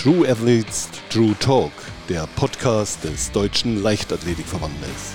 True Athletes, True Talk, der Podcast des Deutschen Leichtathletikverbandes.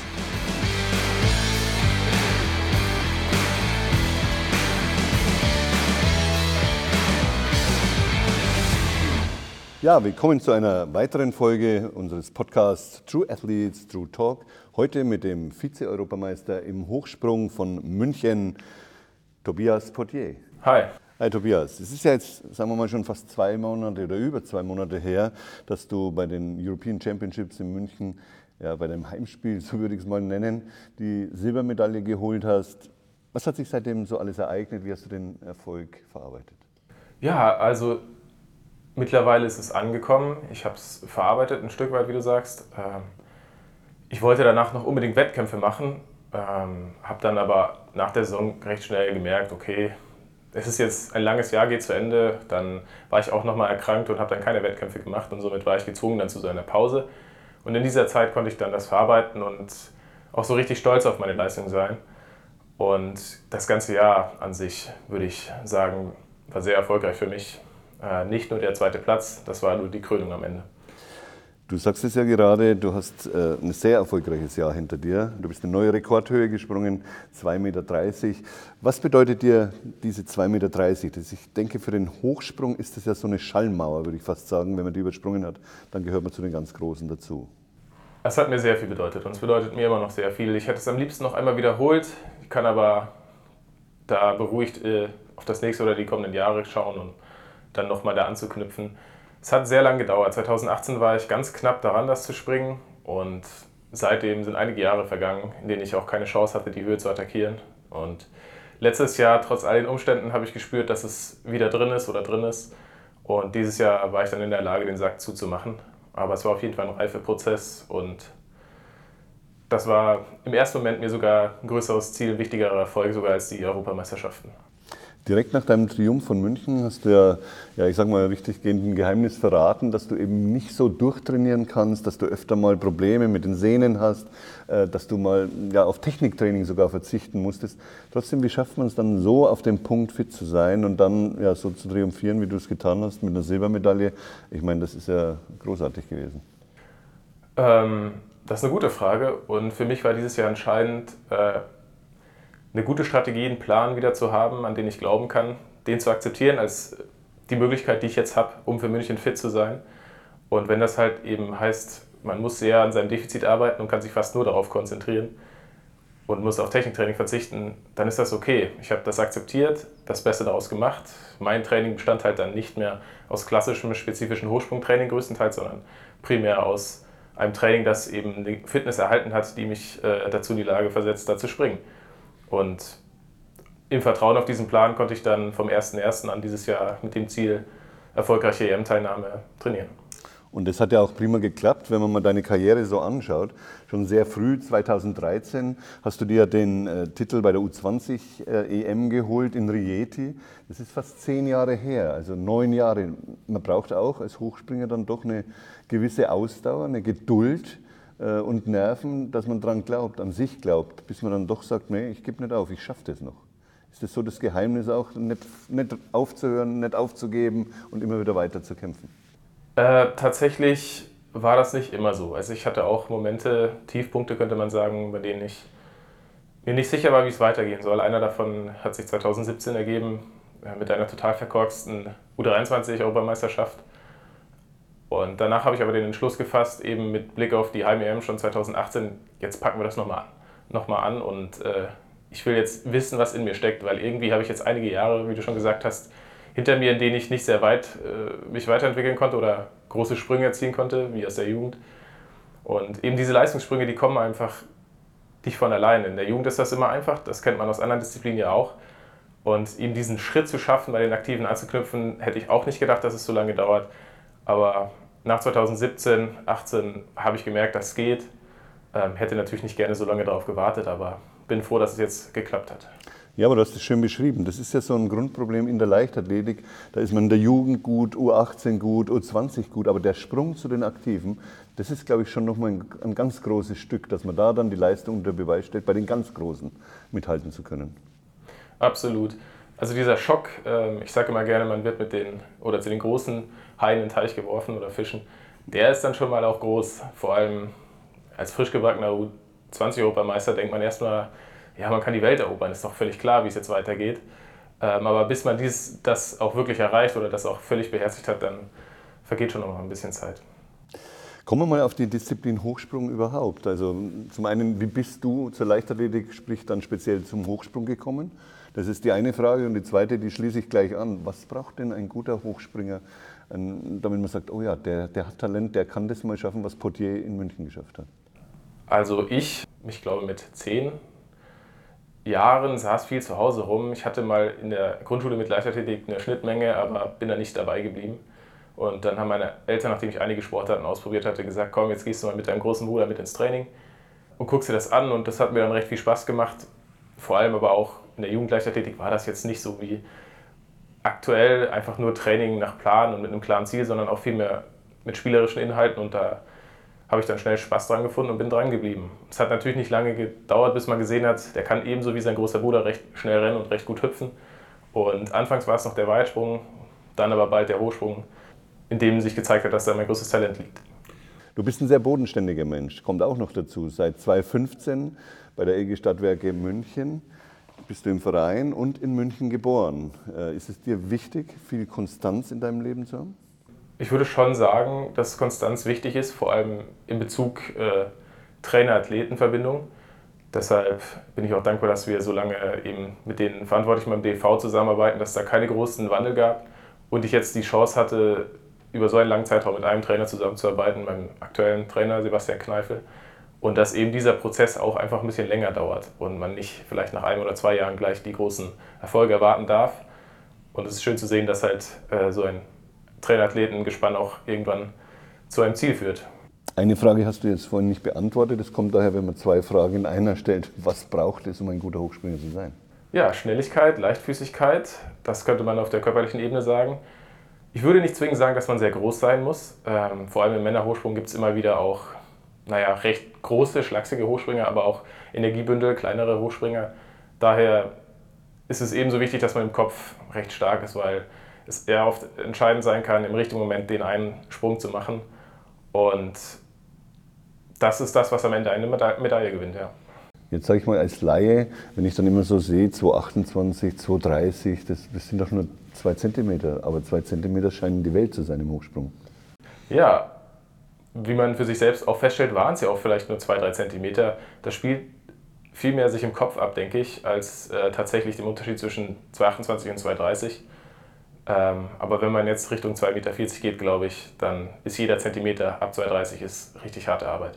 Ja, willkommen zu einer weiteren Folge unseres Podcasts True Athletes, True Talk. Heute mit dem Vize-Europameister im Hochsprung von München, Tobias Potier. Hi. Hi Tobias, es ist ja jetzt, sagen wir mal, schon fast 2 Monate oder über 2 Monate her, dass du bei den European Championships in München, ja, bei deinem Heimspiel, so würde ich es mal nennen, die Silbermedaille geholt hast. Was hat sich seitdem so alles ereignet? Wie hast du den Erfolg verarbeitet? Ja, also mittlerweile ist es angekommen. Ich habe es verarbeitet, ein Stück weit, wie du sagst. Ich wollte danach noch unbedingt Wettkämpfe machen, habe dann aber nach der Saison recht schnell gemerkt, okay, es ist jetzt ein langes Jahr, geht zu Ende. Dann war ich auch nochmal erkrankt und habe dann keine Wettkämpfe gemacht und somit war ich gezwungen dann zu so einer Pause. Und in dieser Zeit konnte ich dann das verarbeiten und auch so richtig stolz auf meine Leistung sein. Und das ganze Jahr an sich, würde ich sagen, war sehr erfolgreich für mich. Nicht nur der 2. Platz, das war nur die Krönung am Ende. Du sagst es ja gerade, du hast ein sehr erfolgreiches Jahr hinter dir. Du bist eine neue Rekordhöhe gesprungen, 2,30 Meter. Was bedeutet dir diese 2,30 Meter? Ich denke, für den Hochsprung ist das ja so eine Schallmauer, würde ich fast sagen. Wenn man die übersprungen hat, dann gehört man zu den ganz Großen dazu. Es hat mir sehr viel bedeutet und es bedeutet mir immer noch sehr viel. Ich hätte es am liebsten noch einmal wiederholt, ich kann aber da beruhigt auf das nächste oder die kommenden Jahre schauen und dann nochmal da anzuknüpfen. Es hat sehr lange gedauert. 2018 war ich ganz knapp daran, das zu springen. Und seitdem sind einige Jahre vergangen, in denen ich auch keine Chance hatte, die Höhe zu attackieren. Und letztes Jahr, trotz all den Umständen, habe ich gespürt, dass es wieder drin ist. Und dieses Jahr war ich dann in der Lage, den Sack zuzumachen. Aber es war auf jeden Fall ein Reifeprozess. Und das war im ersten Moment mir sogar ein größeres Ziel, ein wichtigerer Erfolg sogar als die Europameisterschaften. Direkt nach deinem Triumph von München hast du ja, ich sag mal, richtig gehend ein Geheimnis verraten, dass du eben nicht so durchtrainieren kannst, dass du öfter mal Probleme mit den Sehnen hast, dass du mal auf Techniktraining sogar verzichten musstest. Trotzdem, wie schafft man es dann so, auf dem Punkt fit zu sein und dann so zu triumphieren, wie du es getan hast, mit einer Silbermedaille? Ich meine, das ist ja großartig gewesen. Das ist eine gute Frage und für mich war dieses Jahr entscheidend, eine gute Strategie, einen Plan wieder zu haben, an den ich glauben kann, den zu akzeptieren als die Möglichkeit, die ich jetzt habe, um für München fit zu sein. Und wenn das halt eben heißt, man muss sehr an seinem Defizit arbeiten und kann sich fast nur darauf konzentrieren und muss auf Techniktraining verzichten, dann ist das okay. Ich habe das akzeptiert, das Beste daraus gemacht. Mein Training bestand halt dann nicht mehr aus klassischem, spezifischen Hochsprungtraining größtenteils, sondern primär aus einem Training, das eben die Fitness erhalten hat, die mich dazu in die Lage versetzt, da zu springen. Und im Vertrauen auf diesen Plan konnte ich dann vom 1.1. an dieses Jahr mit dem Ziel erfolgreiche EM-Teilnahme trainieren. Und das hat ja auch prima geklappt, wenn man mal deine Karriere so anschaut. Schon sehr früh, 2013, hast du dir den Titel bei der U20 EM geholt in Rieti. Das ist fast 10 Jahre her, also 9 Jahre. Man braucht auch als Hochspringer dann doch eine gewisse Ausdauer, eine Geduld und Nerven, dass man daran glaubt, an sich glaubt, bis man dann doch sagt, nee, ich gebe nicht auf, ich schaffe das noch. Ist das so das Geheimnis auch, nicht aufzuhören, nicht aufzugeben und immer wieder weiter zu kämpfen? Tatsächlich war das nicht immer so. Also ich hatte auch Momente, Tiefpunkte könnte man sagen, bei denen ich mir nicht sicher war, wie es weitergehen soll. Einer davon hat sich 2017 ergeben mit einer total verkorksten U23-Europameisterschaft. Und danach habe ich aber den Entschluss gefasst, eben mit Blick auf die Heim-EM schon 2018, jetzt packen wir das nochmal an und ich will jetzt wissen, was in mir steckt, weil irgendwie habe ich jetzt einige Jahre, wie du schon gesagt hast, hinter mir, in denen ich nicht sehr weit mich weiterentwickeln konnte oder große Sprünge erzielen konnte, wie aus der Jugend. Und eben diese Leistungssprünge, die kommen einfach nicht von alleine. In der Jugend ist das immer einfach, das kennt man aus anderen Disziplinen ja auch. Und eben diesen Schritt zu schaffen, bei den Aktiven anzuknüpfen, hätte ich auch nicht gedacht, dass es so lange dauert. Aber nach 2017, 2018 habe ich gemerkt, das geht. Hätte natürlich nicht gerne so lange darauf gewartet, aber bin froh, dass es jetzt geklappt hat. Ja, aber du hast es schön beschrieben. Das ist ja so ein Grundproblem in der Leichtathletik. Da ist man in der Jugend gut, U18 gut, U20 gut, aber der Sprung zu den Aktiven, das ist, glaube ich, schon nochmal ein ganz großes Stück, dass man da dann die Leistung unter Beweis stellt, bei den ganz Großen mithalten zu können. Absolut. Also dieser Schock, ich sage immer gerne, man wird zu den großen Haien in den Teich geworfen oder Fischen, der ist dann schon mal auch groß. Vor allem als frisch gebackener U20-Europameister denkt man erstmal, ja, man kann die Welt erobern, ist doch völlig klar, wie es jetzt weitergeht. Aber bis man das auch wirklich erreicht oder das auch völlig beherzigt hat, dann vergeht schon noch ein bisschen Zeit. Kommen wir mal auf die Disziplin Hochsprung überhaupt. Also zum einen, wie bist du zur Leichtathletik, sprich dann speziell zum Hochsprung gekommen? Das ist die eine Frage. Und die zweite, die schließe ich gleich an. Was braucht denn ein guter Hochspringer, damit man sagt, oh ja, der hat Talent, der kann das mal schaffen, was Potier in München geschafft hat? Also ich glaube mit 10 Jahren saß viel zu Hause rum. Ich hatte mal in der Grundschule mit Leichtathletik eine Schnittmenge, aber bin da nicht dabei geblieben. Und dann haben meine Eltern, nachdem ich einige Sportarten ausprobiert hatte, gesagt, komm, jetzt gehst du mal mit deinem großen Bruder mit ins Training und guckst dir das an. Und das hat mir dann recht viel Spaß gemacht. Vor allem aber auch in der Jugendleichtathletik war das jetzt nicht so wie aktuell, einfach nur Training nach Plan und mit einem klaren Ziel, sondern auch viel mehr mit spielerischen Inhalten. Und da habe ich dann schnell Spaß dran gefunden und bin dran geblieben. Es hat natürlich nicht lange gedauert, bis man gesehen hat, der kann ebenso wie sein großer Bruder recht schnell rennen und recht gut hüpfen. Und anfangs war es noch der Weitsprung, dann aber bald der Hochsprung, in dem sich gezeigt hat, dass da mein größtes Talent liegt. Du bist ein sehr bodenständiger Mensch, kommt auch noch dazu. Seit 2015 bei der EG Stadtwerke München bist du im Verein und in München geboren. Ist es dir wichtig, viel Konstanz in deinem Leben zu haben? Ich würde schon sagen, dass Konstanz wichtig ist, vor allem in Bezug Trainer-Athleten-Verbindung. Deshalb bin ich auch dankbar, dass wir so lange eben mit den Verantwortlichen beim DV zusammenarbeiten, dass es da keine großen Wandel gab und ich jetzt die Chance hatte, über so einen langen Zeitraum mit einem Trainer zusammenzuarbeiten, meinem aktuellen Trainer Sebastian Kneifel. Und dass eben dieser Prozess auch einfach ein bisschen länger dauert und man nicht vielleicht nach 1 oder 2 Jahren gleich die großen Erfolge erwarten darf. Und es ist schön zu sehen, dass halt so ein Trainer-Athleten-Gespann auch irgendwann zu einem Ziel führt. Eine Frage hast du jetzt vorhin nicht beantwortet. Das kommt daher, wenn man 2 Fragen in einer stellt. Was braucht es, um ein guter Hochspringer zu sein? Ja, Schnelligkeit, Leichtfüßigkeit, das könnte man auf der körperlichen Ebene sagen. Ich würde nicht zwingend sagen, dass man sehr groß sein muss. Vor allem im Männerhochsprung gibt es immer wieder auch recht große, schlachsige Hochspringer, aber auch Energiebündel, kleinere Hochspringer. Daher ist es ebenso wichtig, dass man im Kopf recht stark ist, weil es eher oft entscheidend sein kann, im richtigen Moment den einen Sprung zu machen. Und das ist das, was am Ende eine Medaille gewinnt. Ja. Jetzt sage ich mal als Laie, wenn ich dann immer so sehe, 228, 230, das sind doch nur 2 Zentimeter. Aber 2 Zentimeter scheinen die Welt zu sein im Hochsprung. Ja, wie man für sich selbst auch feststellt, waren es ja auch vielleicht nur 2, 3 Zentimeter. Das spielt viel mehr sich im Kopf ab, denke ich, als tatsächlich dem Unterschied zwischen 228 und 230. Aber wenn man jetzt Richtung 2,40 Meter geht, glaube ich, dann ist jeder Zentimeter ab 2,30 ist richtig harte Arbeit.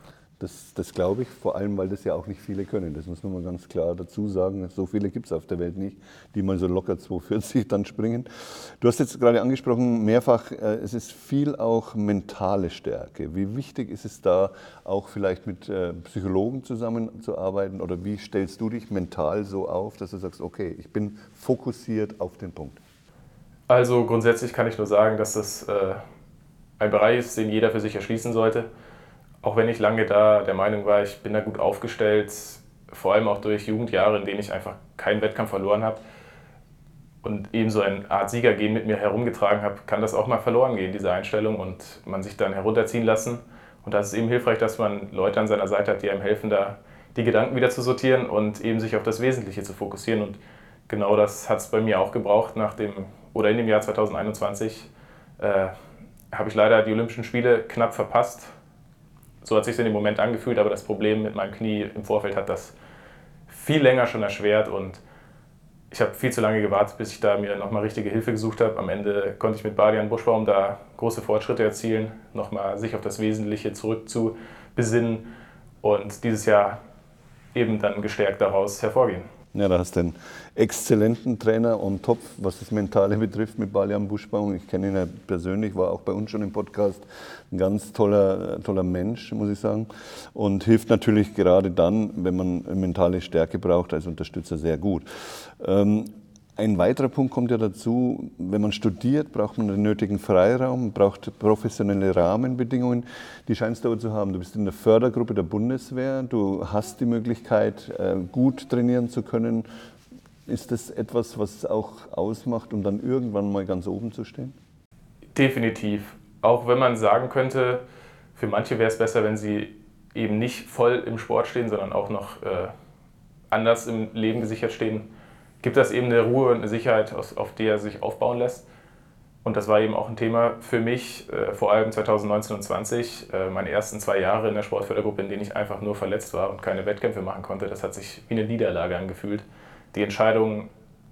Das glaube ich, vor allem, weil das ja auch nicht viele können. Das muss man mal ganz klar dazu sagen. So viele gibt es auf der Welt nicht, die mal so locker 2,40 dann springen. Du hast jetzt gerade angesprochen, mehrfach, es ist viel auch mentale Stärke. Wie wichtig ist es da, auch vielleicht mit Psychologen zusammenzuarbeiten? Oder wie stellst du dich mental so auf, dass du sagst, okay, ich bin fokussiert auf den Punkt? Also grundsätzlich kann ich nur sagen, dass das ein Bereich ist, den jeder für sich erschließen sollte. Auch wenn ich lange da der Meinung war, ich bin da gut aufgestellt, vor allem auch durch Jugendjahre, in denen ich einfach keinen Wettkampf verloren habe und eben so eine Art Siegergehen mit mir herumgetragen habe, kann das auch mal verloren gehen, diese Einstellung, und man sich dann herunterziehen lassen. Und da ist es eben hilfreich, dass man Leute an seiner Seite hat, die einem helfen, da die Gedanken wieder zu sortieren und eben sich auf das Wesentliche zu fokussieren. Und genau das hat es bei mir auch gebraucht. In dem Jahr 2021 habe ich leider die Olympischen Spiele knapp verpasst. So hat es sich in dem Moment angefühlt, aber das Problem mit meinem Knie im Vorfeld hat das viel länger schon erschwert und ich habe viel zu lange gewartet, bis ich da mir nochmal richtige Hilfe gesucht habe. Am Ende konnte ich mit Badian Buschbaum da große Fortschritte erzielen, nochmal sich auf das Wesentliche zurück zu besinnen und dieses Jahr eben dann gestärkt daraus hervorgehen. Ja, da hast du einen exzellenten Trainer on top, was das Mentale betrifft, mit Badian Buschbaum. Ich kenne ihn ja persönlich, war auch bei uns schon im Podcast. Ein ganz toller Mensch, muss ich sagen. Und hilft natürlich gerade dann, wenn man mentale Stärke braucht, als Unterstützer sehr gut. Ein weiterer Punkt kommt ja dazu, wenn man studiert, braucht man den nötigen Freiraum, braucht professionelle Rahmenbedingungen. Die scheinst du aber zu haben. Du bist in der Fördergruppe der Bundeswehr, du hast die Möglichkeit, gut trainieren zu können. Ist das etwas, was es auch ausmacht, um dann irgendwann mal ganz oben zu stehen? Definitiv. Auch wenn man sagen könnte, für manche wäre es besser, wenn sie eben nicht voll im Sport stehen, sondern auch noch anders im Leben gesichert stehen, gibt das eben eine Ruhe und eine Sicherheit, auf die er sich aufbauen lässt. Und das war eben auch ein Thema für mich, vor allem 2019 und 2020, meine ersten 2 Jahre in der Sportfördergruppe, in denen ich einfach nur verletzt war und keine Wettkämpfe machen konnte. Das hat sich wie eine Niederlage angefühlt. Die Entscheidung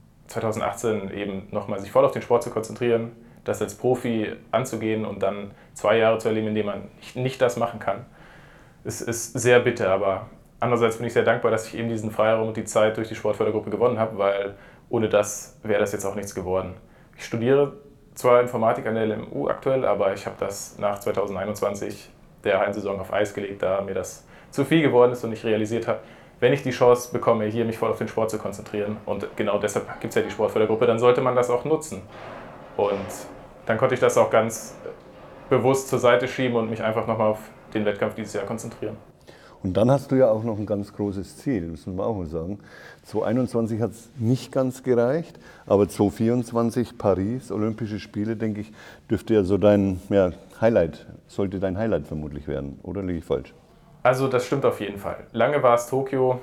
2018 eben nochmal sich voll auf den Sport zu konzentrieren, das als Profi anzugehen und dann 2 Jahre zu erleben, in denen man nicht das machen kann, ist sehr bitter. Aber andererseits bin ich sehr dankbar, dass ich eben diesen Freiraum und die Zeit durch die Sportfördergruppe gewonnen habe, weil ohne das wäre das jetzt auch nichts geworden. Ich studiere zwar Informatik an der LMU aktuell, aber ich habe das nach 2021 der Hallensaison auf Eis gelegt, da mir das zu viel geworden ist und ich realisiert habe, wenn ich die Chance bekomme, hier mich voll auf den Sport zu konzentrieren, und genau deshalb gibt es ja die Sportfördergruppe, dann sollte man das auch nutzen. Und dann konnte ich das auch ganz bewusst zur Seite schieben und mich einfach nochmal auf den Wettkampf dieses Jahr konzentrieren. Und dann hast du ja auch noch ein ganz großes Ziel, müssen wir auch mal sagen. 2021 hat es nicht ganz gereicht, aber 2024 Paris, Olympische Spiele, denke ich, dürfte ja so dein Highlight, sollte dein Highlight vermutlich werden, oder liege ich falsch? Also das stimmt auf jeden Fall. Lange war es Tokio,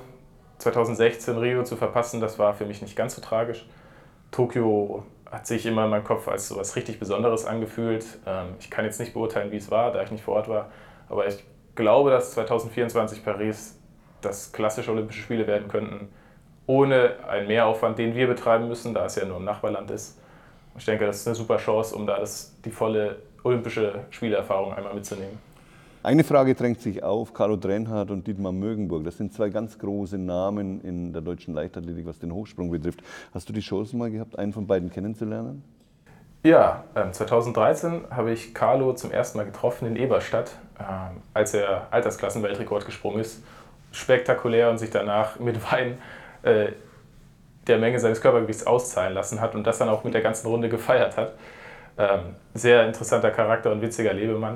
2016 Rio zu verpassen, das war für mich nicht ganz so tragisch. Tokio hat sich immer in meinem Kopf als so etwas richtig Besonderes angefühlt. Ich kann jetzt nicht beurteilen, wie es war, da ich nicht vor Ort war, aber ich glaube, dass 2024 Paris das klassische Olympische Spiele werden könnten, ohne einen Mehraufwand, den wir betreiben müssen, da es ja nur im Nachbarland ist. Ich denke, das ist eine super Chance, um da die volle olympische Spielerfahrung einmal mitzunehmen. Eine Frage drängt sich auf, Carlo Drenhardt und Dietmar Mögenburg, das sind 2 ganz große Namen in der deutschen Leichtathletik, was den Hochsprung betrifft. Hast du die Chance mal gehabt, einen von beiden kennenzulernen? Ja, 2013 habe ich Carlo zum ersten Mal getroffen in Eberstadt, als er Altersklassen-Weltrekord gesprungen ist. Spektakulär und sich danach mit Wein der Menge seines Körpergewichts auszahlen lassen hat und das dann auch mit der ganzen Runde gefeiert hat. Sehr interessanter Charakter und witziger Lebemann.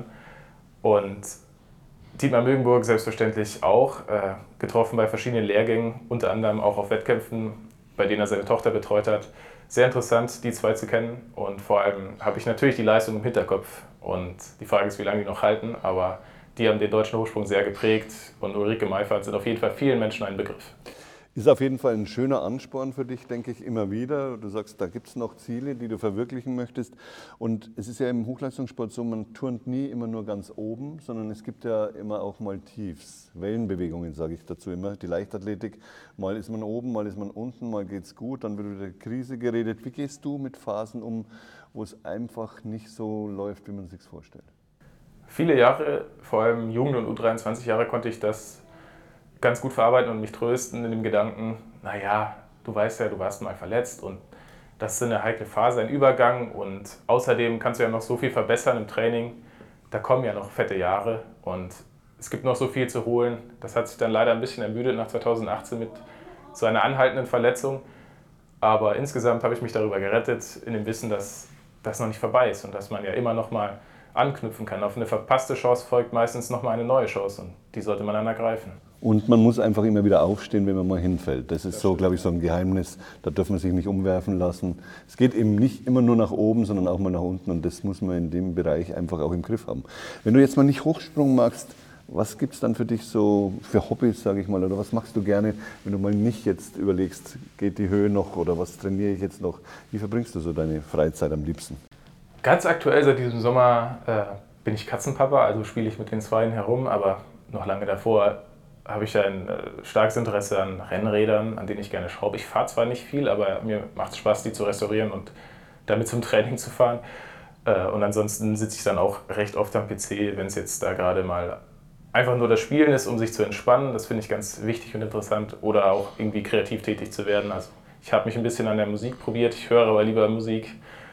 Und Dietmar Mögenburg selbstverständlich auch, getroffen bei verschiedenen Lehrgängen, unter anderem auch auf Wettkämpfen, bei denen er seine Tochter betreut hat. Sehr interessant, die 2 zu kennen, und vor allem habe ich natürlich die Leistung im Hinterkopf und die Frage ist, wie lange die noch halten, aber die haben den deutschen Hochsprung sehr geprägt und Ulrike Meifert sind auf jeden Fall vielen Menschen ein Begriff. Ist auf jeden Fall ein schöner Ansporn für dich, denke ich, immer wieder. Du sagst, da gibt es noch Ziele, die du verwirklichen möchtest. Und es ist ja im Hochleistungssport so, man turnt nie immer nur ganz oben, sondern es gibt ja immer auch mal Tiefs, Wellenbewegungen, sage ich dazu immer. Die Leichtathletik, mal ist man oben, mal ist man unten, mal geht es gut, dann wird wieder Krise geredet. Wie gehst du mit Phasen um, wo es einfach nicht so läuft, wie man es sich vorstellt? Viele Jahre, vor allem Jugend- und U23 Jahre, konnte ich das ganz gut verarbeiten und mich trösten in dem Gedanken, naja, du weißt ja, du warst mal verletzt und das ist eine heikle Phase, ein Übergang, und außerdem kannst du ja noch so viel verbessern im Training, da kommen ja noch fette Jahre und es gibt noch so viel zu holen. Das hat sich dann leider ein bisschen ermüdet nach 2018 mit so einer anhaltenden Verletzung, aber insgesamt habe ich mich darüber gerettet, in dem Wissen, dass das noch nicht vorbei ist und dass man ja immer noch mal anknüpfen kann. Auf eine verpasste Chance folgt meistens noch mal eine neue Chance und die sollte man dann ergreifen. Und man muss einfach immer wieder aufstehen, wenn man mal hinfällt. Das ist so, glaube ich, so ein Geheimnis. Da darf man sich nicht umwerfen lassen. Es geht eben nicht immer nur nach oben, sondern auch mal nach unten. Und das muss man in dem Bereich einfach auch im Griff haben. Wenn du jetzt mal nicht Hochsprung magst, was gibt es dann für dich so für Hobbys, sage ich mal? Oder was machst du gerne, wenn du mal nicht jetzt überlegst, geht die Höhe noch oder was trainiere ich jetzt noch? Wie verbringst du so deine Freizeit am liebsten? Ganz aktuell seit diesem Sommer bin ich Katzenpapa, also spiele ich mit den Zweien herum. Aber noch lange davor habe ich ein starkes Interesse an Rennrädern, an denen ich gerne schraube. Ich fahre zwar nicht viel, aber mir macht es Spaß, die zu restaurieren und damit zum Training zu fahren. Und ansonsten sitze ich dann auch recht oft am PC, wenn es jetzt da gerade mal einfach nur das Spielen ist, um sich zu entspannen. Das finde ich ganz wichtig und interessant. Oder auch irgendwie kreativ tätig zu werden. Also ich habe mich ein bisschen an der Musik probiert. Ich höre aber lieber Musik,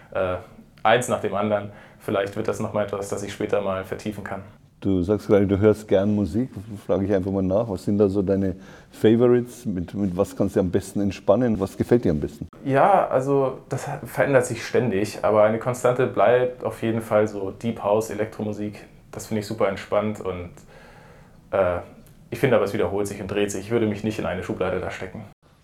eins nach dem anderen. Vielleicht wird das nochmal etwas, das ich später mal vertiefen kann. Du sagst gerade, du hörst gern Musik. Frage ich einfach mal nach. Was sind da so deine Favorites? Mit was kannst du am besten entspannen? Was gefällt dir am besten? Ja, also das verändert sich ständig, aber eine Konstante bleibt auf jeden Fall so Deep House, Elektromusik. Das finde ich super entspannt und ich finde aber, es wiederholt sich und dreht sich. Ich würde mich nicht in eine Schublade da stecken.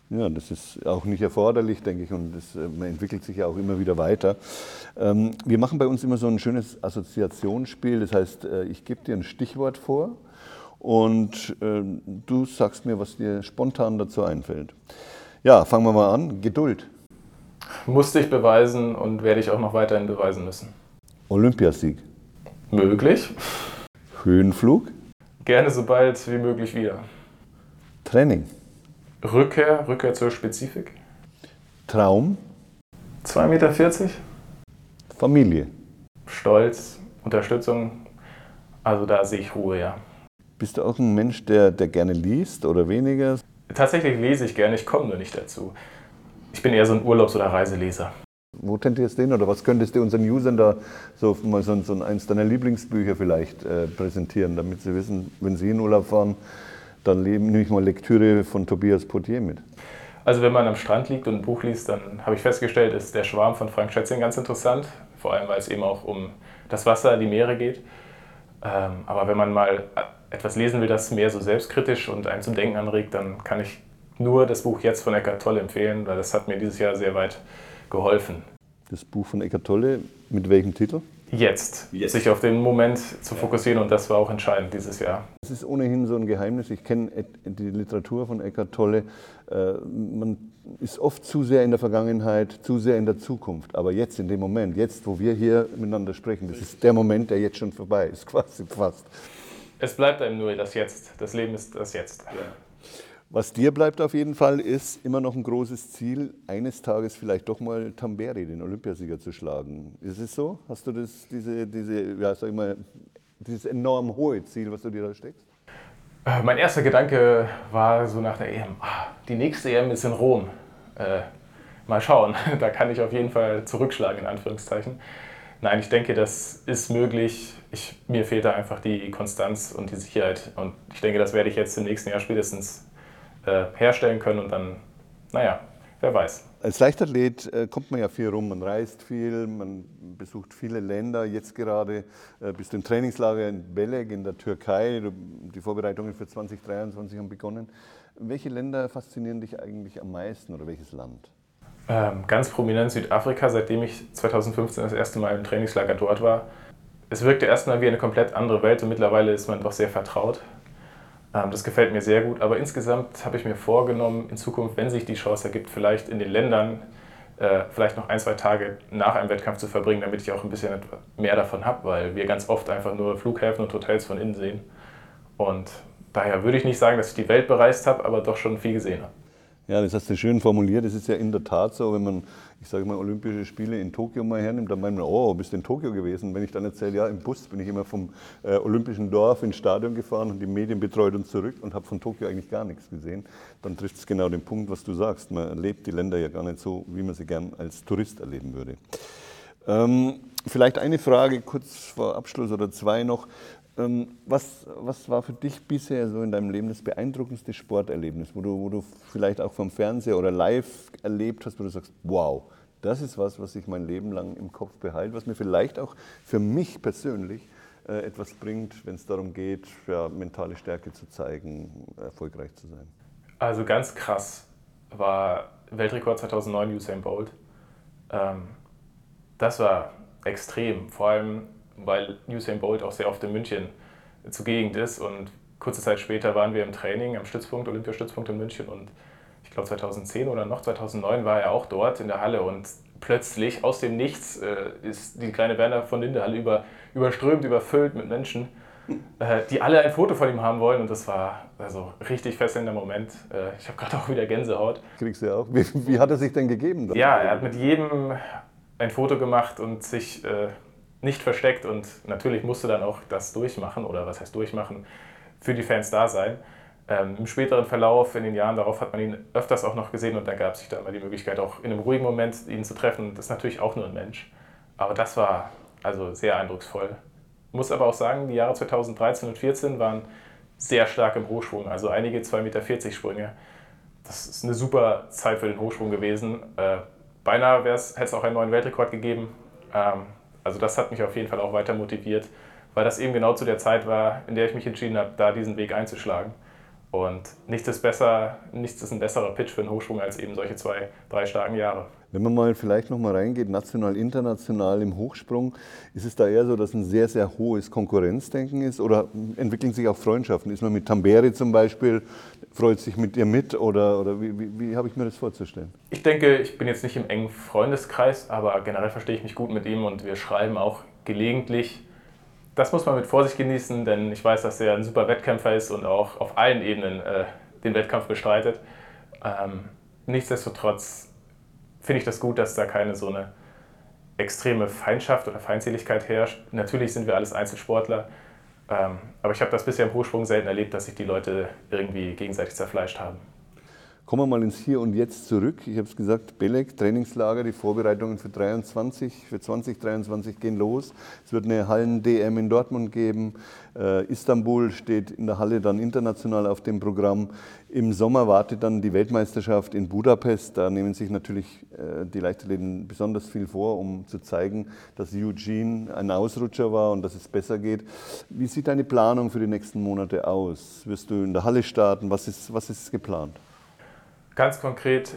Ja, das ist auch nicht erforderlich, denke ich, und man entwickelt sich ja auch immer wieder weiter. Wir machen bei uns immer so ein schönes Assoziationsspiel, das heißt, ich gebe dir ein Stichwort vor und du sagst mir, was dir spontan dazu einfällt. Ja, fangen wir mal an. Geduld. Musste ich beweisen und werde ich auch noch weiterhin beweisen müssen. Olympiasieg. Möglich. Höhenflug. Gerne so bald wie möglich wieder. Training. Rückkehr zur Spezifik. Traum. 2,40 Meter. Familie. Stolz, Unterstützung. Also da sehe ich Ruhe, ja. Bist du auch ein Mensch, der gerne liest oder weniger? Tatsächlich lese ich gerne, ich komme nur nicht dazu. Ich bin eher so ein Urlaubs- oder Reiseleser. Wo tendierst du hin oder was könntest du unseren Usern da so mal so eins deiner Lieblingsbücher vielleicht präsentieren, damit sie wissen, wenn sie in Urlaub fahren, dann nehme ich mal Lektüre von Tobias Potier mit. Also wenn man am Strand liegt und ein Buch liest, dann habe ich festgestellt, ist Der Schwarm von Frank Schätzing ganz interessant. Vor allem, weil es eben auch um das Wasser, die Meere geht. Aber wenn man mal etwas lesen will, das mehr so selbstkritisch und einen zum Denken anregt, dann kann ich nur das Buch Jetzt von Eckhart Tolle empfehlen, weil das hat mir dieses Jahr sehr weit geholfen. Das Buch von Eckhart Tolle, mit welchem Titel? Jetzt. Sich auf den Moment zu fokussieren, und das war auch entscheidend dieses Jahr. Es ist ohnehin so ein Geheimnis. Ich kenne die Literatur von Eckhart Tolle. Man ist oft zu sehr in der Vergangenheit, zu sehr in der Zukunft. Aber jetzt, in dem Moment, jetzt, wo wir hier miteinander sprechen, das ist der Moment, der jetzt schon vorbei ist, quasi fast. Es bleibt einem nur das Jetzt. Das Leben ist das Jetzt. Ja. Was dir bleibt auf jeden Fall, ist immer noch ein großes Ziel, eines Tages vielleicht doch mal Tamberi, den Olympiasieger, zu schlagen. Ist es so? Hast du dieses enorm hohe Ziel, was du dir da steckst? Mein erster Gedanke war so nach der EM, die nächste EM ist in Rom. Mal schauen, da kann ich auf jeden Fall zurückschlagen, in Anführungszeichen. Nein, ich denke, das ist möglich. Mir fehlt da einfach die Konstanz und die Sicherheit. Und ich denke, das werde ich jetzt im nächsten Jahr spätestens herstellen können und dann, naja, wer weiß. Als Leichtathlet kommt man ja viel rum, man reist viel, man besucht viele Länder. Jetzt gerade bist du im Trainingslager in Belek in der Türkei. Die Vorbereitungen für 2023 haben begonnen. Welche Länder faszinieren dich eigentlich am meisten oder welches Land? Ganz prominent Südafrika, seitdem ich 2015 das erste Mal im Trainingslager dort war. Es wirkte erstmal wie eine komplett andere Welt und mittlerweile ist man doch sehr vertraut. Das gefällt mir sehr gut, aber insgesamt habe ich mir vorgenommen, in Zukunft, wenn sich die Chance ergibt, vielleicht in den Ländern vielleicht noch 1-2 Tage nach einem Wettkampf zu verbringen, damit ich auch ein bisschen mehr davon habe, weil wir ganz oft einfach nur Flughäfen und Hotels von innen sehen. Und daher würde ich nicht sagen, dass ich die Welt bereist habe, aber doch schon viel gesehen habe. Ja, das hast du schön formuliert. Es ist ja in der Tat so, wenn man, ich sage mal, Olympische Spiele in Tokio mal hernimmt, dann meint man, oh, bist du in Tokio gewesen? Wenn ich dann erzähle, ja, im Bus bin ich immer vom Olympischen Dorf ins Stadion gefahren und die Medien betreut und zurück und habe von Tokio eigentlich gar nichts gesehen, dann trifft es genau den Punkt, was du sagst. Man erlebt die Länder ja gar nicht so, wie man sie gern als Tourist erleben würde. Vielleicht eine Frage kurz vor Abschluss oder zwei noch. Was war für dich bisher so in deinem Leben das beeindruckendste Sporterlebnis, wo du vielleicht auch vom Fernseher oder live erlebt hast, wo du sagst, wow, das ist was ich mein Leben lang im Kopf behalte, was mir vielleicht auch für mich persönlich etwas bringt, wenn es darum geht, ja, mentale Stärke zu zeigen, erfolgreich zu sein? Also ganz krass war Weltrekord 2009 Usain Bolt. Das war extrem, vor allem weil Usain Bolt auch sehr oft in München zugegen ist. Und kurze Zeit später waren wir im Training am Stützpunkt, Olympiastützpunkt in München. Und ich glaube 2010 oder noch 2009 war er auch dort in der Halle. Und plötzlich aus dem Nichts ist die kleine Werner von Linde Halle überströmt, überfüllt mit Menschen, die alle ein Foto von ihm haben wollen. Und das war also richtig fesselnder Moment. Ich habe gerade auch wieder Gänsehaut. Kriegst du ja auch. Wie hat er sich denn gegeben? Dann? Ja, er hat mit jedem ein Foto gemacht und sich nicht versteckt, und natürlich musste dann auch das durchmachen, oder was heißt durchmachen, für die Fans da sein. Im späteren Verlauf, in den Jahren darauf, hat man ihn öfters auch noch gesehen und dann gab es sich da immer die Möglichkeit, auch in einem ruhigen Moment ihn zu treffen. Das ist natürlich auch nur ein Mensch, aber das war also sehr eindrucksvoll. Ich muss aber auch sagen, die Jahre 2013 und 2014 waren sehr stark im Hochschwung, also einige 2,40 Meter Sprünge. Das ist eine super Zeit für den Hochsprung gewesen. Beinahe hätte es auch einen neuen Weltrekord gegeben. Also das hat mich auf jeden Fall auch weiter motiviert, weil das eben genau zu der Zeit war, in der ich mich entschieden habe, da diesen Weg einzuschlagen. Und nichts ist besser, nichts ist ein besserer Pitch für einen Hochsprung als eben solche 2, 3 starken Jahre. Wenn man mal vielleicht noch mal reingeht, national, international im Hochsprung, ist es da eher so, dass ein sehr, sehr hohes Konkurrenzdenken ist oder entwickeln sich auch Freundschaften? Ist man mit Tamberi zum Beispiel, freut sich mit ihr mit oder wie habe ich mir das vorzustellen? Ich denke, ich bin jetzt nicht im engen Freundeskreis, aber generell verstehe ich mich gut mit ihm und wir schreiben auch gelegentlich. Das muss man mit Vorsicht genießen, denn ich weiß, dass er ein super Wettkämpfer ist und auch auf allen Ebenen den Wettkampf bestreitet. Nichtsdestotrotz finde ich das gut, dass da keine so eine extreme Feindschaft oder Feindseligkeit herrscht. Natürlich sind wir alles Einzelsportler, aber ich habe das bisher im Hochsprung selten erlebt, dass sich die Leute irgendwie gegenseitig zerfleischt haben. Kommen wir mal ins Hier und Jetzt zurück. Ich habe es gesagt, Belek, Trainingslager, die Vorbereitungen für 2023 gehen los. Es wird eine Hallen-DM in Dortmund geben. Istanbul steht in der Halle dann international auf dem Programm. Im Sommer wartet dann die Weltmeisterschaft in Budapest. Da nehmen sich natürlich die Leichtathleten besonders viel vor, um zu zeigen, dass Eugene ein Ausrutscher war und dass es besser geht. Wie sieht deine Planung für die nächsten Monate aus? Wirst du in der Halle starten? Was ist geplant? Ganz konkret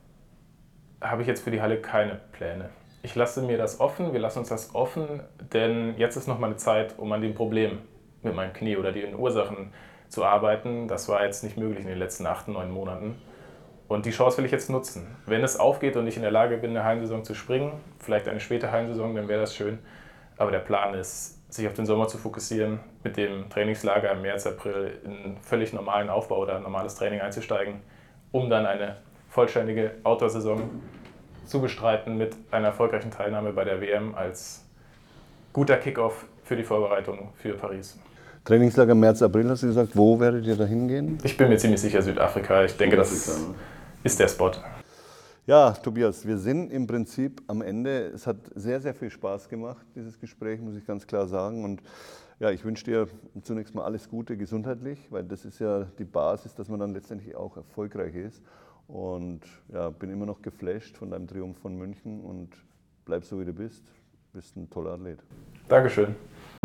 habe ich jetzt für die Halle keine Pläne. Ich lasse mir das offen, wir lassen uns das offen, denn jetzt ist noch mal eine Zeit, um an dem Problem mit meinem Knie oder den Ursachen zu arbeiten. Das war jetzt nicht möglich in den letzten 8, 9 Monaten. Und die Chance will ich jetzt nutzen. Wenn es aufgeht und ich in der Lage bin, eine Hallensaison zu springen, vielleicht eine späte Hallensaison, dann wäre das schön. Aber der Plan ist, sich auf den Sommer zu fokussieren, mit dem Trainingslager im März, April in einen völlig normalen Aufbau oder normales Training einzusteigen, um dann eine vollständige Outdoor-Saison zu bestreiten mit einer erfolgreichen Teilnahme bei der WM als guter Kickoff für die Vorbereitung für Paris. Trainingslager März, April hast du gesagt. Wo werdet ihr da hingehen? Ich bin mir ziemlich sicher Südafrika. Ich denke, das ist der Spot. Ja, Tobias, wir sind im Prinzip am Ende. Es hat sehr, sehr viel Spaß gemacht, dieses Gespräch, muss ich ganz klar sagen. Und ja, ich wünsche dir zunächst mal alles Gute gesundheitlich, weil das ist ja die Basis, dass man dann letztendlich auch erfolgreich ist. Und ja, bin immer noch geflasht von deinem Triumph von München und bleib so, wie du bist. Bist ein toller Athlet. Dankeschön.